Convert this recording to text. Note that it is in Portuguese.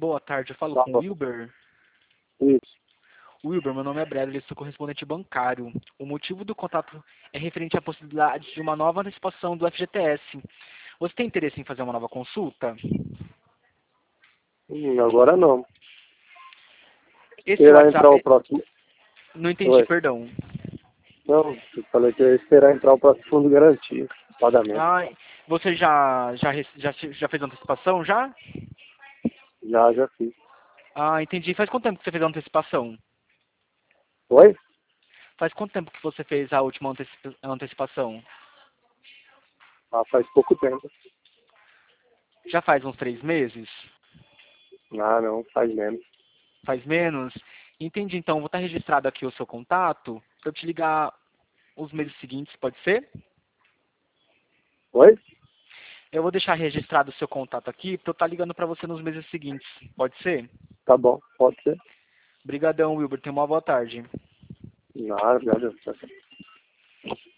Boa tarde, eu falo Tá com o bom. Wilber. Isso. Wilber, meu nome é Bradley, sou correspondente bancário. O motivo do contato é referente à possibilidade de uma nova antecipação do FGTS. Você tem interesse em fazer uma nova consulta? Agora não. Esse Esperar entrar o WhatsApp... próximo. Não entendi, Oi. perdão. Não, eu falei que ia esperar entrar o próximo fundo de garantia. Pagamento. Ah, você já fez antecipação, já? Já fiz. Ah, entendi. Faz quanto tempo que você fez a antecipação? Oi? Faz quanto tempo que você fez a última antecipação? Ah, faz pouco tempo. Já faz uns 3 meses? Ah, não, faz menos. Faz menos? Entendi, então vou estar registrado aqui o seu contato para eu te ligar os meses seguintes, pode ser? Oi? Eu vou deixar registrado o seu contato aqui para eu estar ligando para você nos meses seguintes, pode ser? Tá bom, pode ser. Obrigadão, Wilber, tenha uma boa tarde. Nada, nada.